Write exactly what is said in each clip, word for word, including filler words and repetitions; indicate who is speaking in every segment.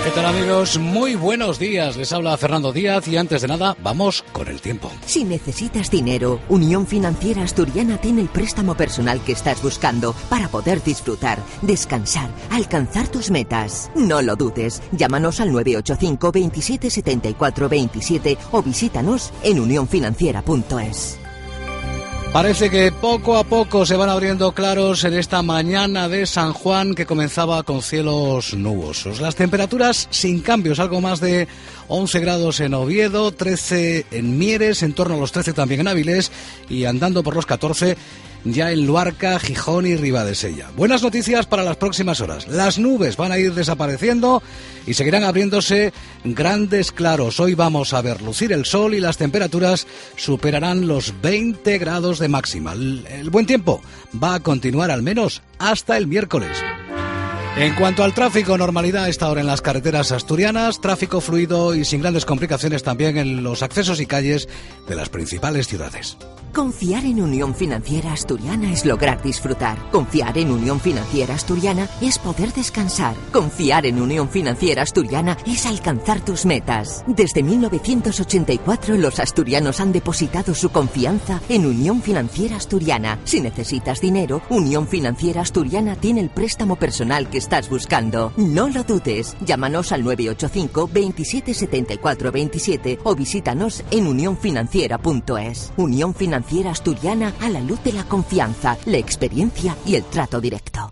Speaker 1: ¿Qué tal, amigos? Muy buenos días. Les habla Fernando Díaz y antes de nada, vamos con el tiempo.
Speaker 2: Si necesitas dinero, Unión Financiera Asturiana tiene el préstamo personal que estás buscando para poder disfrutar, descansar, alcanzar tus metas. No lo dudes. Llámanos al nueve ocho cinco, veintisiete, setenta y cuatro, veintisiete o visítanos en unión financiera punto es.
Speaker 1: Parece que poco a poco se van abriendo claros en esta mañana de San Juan que comenzaba con cielos nubosos. Las temperaturas sin cambios, algo más de once grados en Oviedo, trece en Mieres, en torno a los trece también en Avilés y andando por los catorce ya en Luarca, Gijón y Ribadesella. Buenas noticias para las próximas horas. Las nubes van a ir desapareciendo y seguirán abriéndose grandes claros. Hoy vamos a ver lucir el sol y las temperaturas superarán los veinte grados de máxima. El, el buen tiempo va a continuar al menos hasta el miércoles. En cuanto al tráfico, normalidad a esta hora en las carreteras asturianas, tráfico fluido y sin grandes complicaciones también en los accesos y calles de las principales ciudades.
Speaker 2: Confiar en Unión Financiera Asturiana es lograr disfrutar. Confiar en Unión Financiera Asturiana es poder descansar. Confiar en Unión Financiera Asturiana es alcanzar tus metas. Desde mil novecientos ochenta y cuatro los asturianos han depositado su confianza en Unión Financiera Asturiana. Si necesitas dinero, Unión Financiera Asturiana tiene el préstamo personal que estás buscando. No lo dudes. Llámanos al nueve ocho cinco, veintisiete, setenta y cuatro, veintisiete o visítanos en unión financiera punto es. Unión Financiera Asturiana, a la luz de la confianza, la experiencia y el trato directo.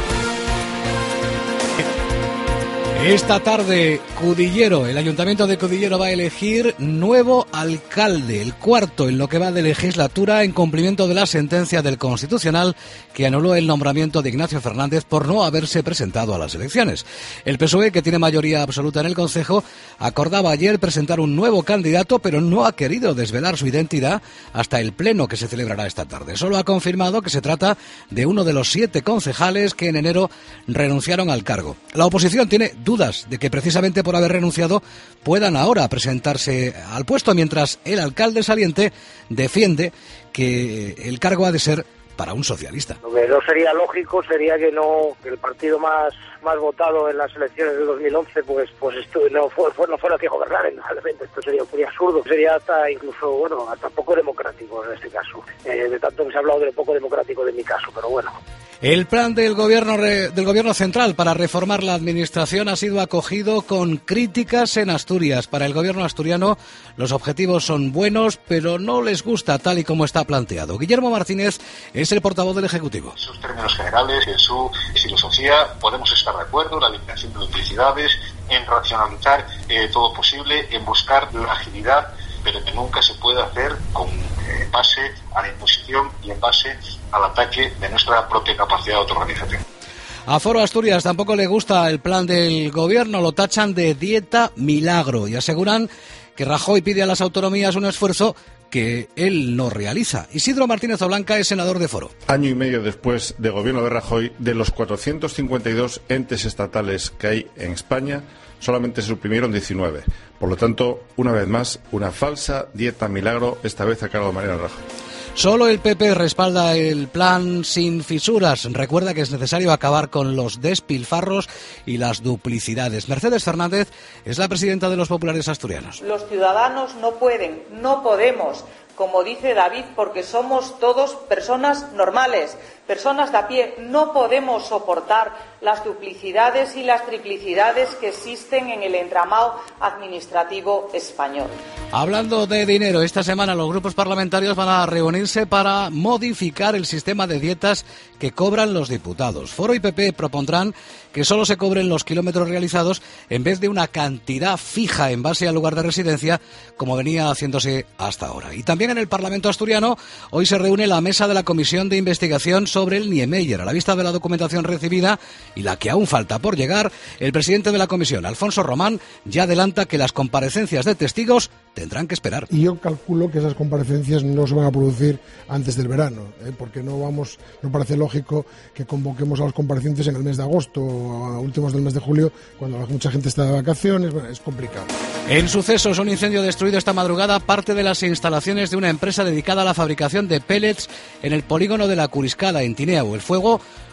Speaker 1: Esta tarde, Cudillero, el Ayuntamiento de Cudillero va a elegir nuevo alcalde, el cuarto en lo que va de legislatura, en cumplimiento de la sentencia del Constitucional que anuló el nombramiento de Ignacio Fernández por no haberse presentado a las elecciones. El P S O E, que tiene mayoría absoluta en el Concejo, acordaba ayer presentar un nuevo candidato, pero no ha querido desvelar su identidad hasta el pleno que se celebrará esta tarde. Solo ha confirmado que se trata de uno de los siete concejales que en enero renunciaron al cargo. La oposición tiene dudas de que precisamente por haber renunciado puedan ahora presentarse al puesto, mientras el alcalde saliente defiende que el cargo ha de ser para un socialista.
Speaker 3: Lo que no sería lógico sería que no que el partido más más votado en las elecciones de dos mil once pues pues esto no fue, fue no fuera Fijo Bernal, realmente esto sería muy absurdo, sería hasta incluso bueno hasta poco democrático en este caso, eh, de tanto que se ha hablado de lo poco democrático de mi caso, pero bueno.
Speaker 1: El plan del gobierno del gobierno central para reformar la administración ha sido acogido con críticas en Asturias. Para el gobierno asturiano los objetivos son buenos, pero no les gusta tal y como está planteado. Guillermo Martínez es el portavoz del Ejecutivo.
Speaker 4: En sus términos generales, en su filosofía, podemos estar de acuerdo en la eliminación de duplicidades, en racionalizar eh, todo lo posible, en buscar la agilidad, pero que nunca se puede hacer con eh, base a la imposición y en base al ataque de nuestra propia capacidad de autoorganización.
Speaker 1: A Foro Asturias tampoco le gusta el plan del gobierno, lo tachan de dieta milagro y aseguran que Rajoy pide a las autonomías un esfuerzo que él no realiza. Isidro Martínez Oblanca es senador de Foro.
Speaker 5: Año y medio después del gobierno de Rajoy, de los cuatrocientos cincuenta y dos entes estatales que hay en España, solamente se suprimieron diecinueve. Por lo tanto, una vez más, una falsa dieta milagro, esta vez a cargo de Mariano Rajoy.
Speaker 1: Solo el P P respalda el plan sin fisuras. Recuerda que es necesario acabar con los despilfarros y las duplicidades. Mercedes Fernández es la presidenta de los populares asturianos.
Speaker 6: Los ciudadanos no pueden, no podemos, como dice David, porque somos todos personas normales, personas de a pie. No podemos soportar las duplicidades y las triplicidades que existen en el entramado administrativo español.
Speaker 1: Hablando de dinero, esta semana los grupos parlamentarios van a reunirse para modificar el sistema de dietas que cobran los diputados. Foro y P P propondrán que solo se cobren los kilómetros realizados en vez de una cantidad fija en base al lugar de residencia, como venía haciéndose hasta ahora. Y también en el Parlamento asturiano hoy se reúne la mesa de la Comisión de Investigación sobre el Niemeyer. A la vista de la documentación recibida y la que aún falta por llegar, el presidente de la comisión, Alfonso Román, ya adelanta que las comparecencias de testigos tendrán que esperar.
Speaker 7: Y yo calculo que esas comparecencias no se van a producir antes del verano, ¿eh? porque no vamos, no parece lógico que convoquemos a los comparecientes en el mes de agosto o a últimos del mes de julio, cuando mucha gente está de vacaciones. Bueno, es complicado.
Speaker 1: En sucesos, un incendio destruido esta madrugada parte de las instalaciones de una empresa dedicada a la fabricación de pellets en el polígono de la Curiscada, en Tineo. El fuego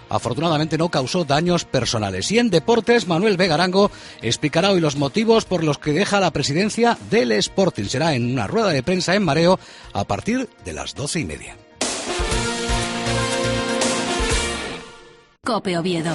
Speaker 1: afortunadamente no causó daños personales. Y en deportes, Manuel Vegarango explicará hoy los motivos por los que deja la presidencia del Sporting. Será en una rueda de prensa en Mareo a partir de las doce y media.
Speaker 8: COPE Oviedo.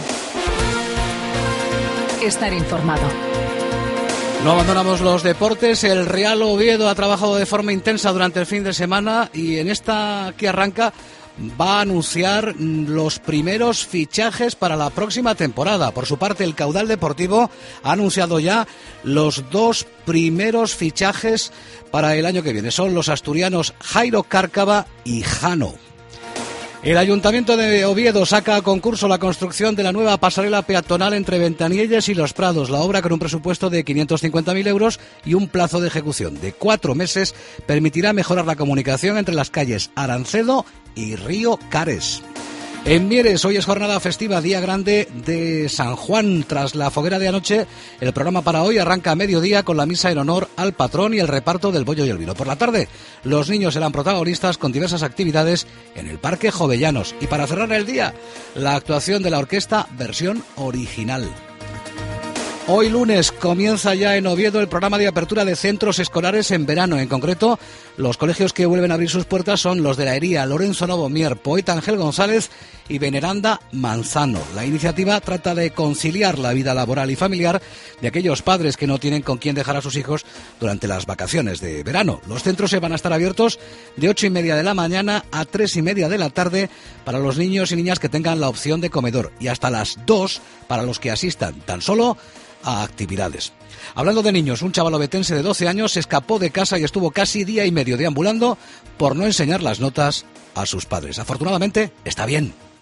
Speaker 8: Estar informado.
Speaker 1: No abandonamos los deportes. El Real Oviedo ha trabajado de forma intensa durante el fin de semana y en esta que arranca va a anunciar los primeros fichajes para la próxima temporada. Por su parte, el Caudal Deportivo ha anunciado ya los dos primeros fichajes para el año que viene. Son los asturianos Jairo Cárcava y Jano. El Ayuntamiento de Oviedo saca a concurso la construcción de la nueva pasarela peatonal entre Ventanielles y Los Prados. La obra, con un presupuesto de quinientos cincuenta mil euros y un plazo de ejecución de cuatro meses, permitirá mejorar la comunicación entre las calles Arancedo y Río Cares. En Mieres, hoy es jornada festiva, día grande de San Juan. Tras la foguera de anoche, el programa para hoy arranca a mediodía con la misa en honor al patrón y el reparto del bollo y el vino. Por la tarde, los niños serán protagonistas con diversas actividades en el Parque Jovellanos. Y para cerrar el día, la actuación de la orquesta versión original. Hoy lunes comienza ya en Oviedo el programa de apertura de centros escolares en verano. En concreto, los colegios que vuelven a abrir sus puertas son los de La Hería, Lorenzo Novo Mier, Poeta Ángel González y Veneranda Manzano. La iniciativa trata de conciliar la vida laboral y familiar de aquellos padres que no tienen con quién dejar a sus hijos durante las vacaciones de verano. Los centros se van a estar abiertos de ocho y media de la mañana a tres y media de la tarde para los niños y niñas que tengan la opción de comedor y hasta las dos para los que asistan tan solo a actividades. Hablando de niños, un chaval ovetense de doce años se escapó de casa y estuvo casi día y medio deambulando por no enseñar las notas a sus padres. Afortunadamente, está bien.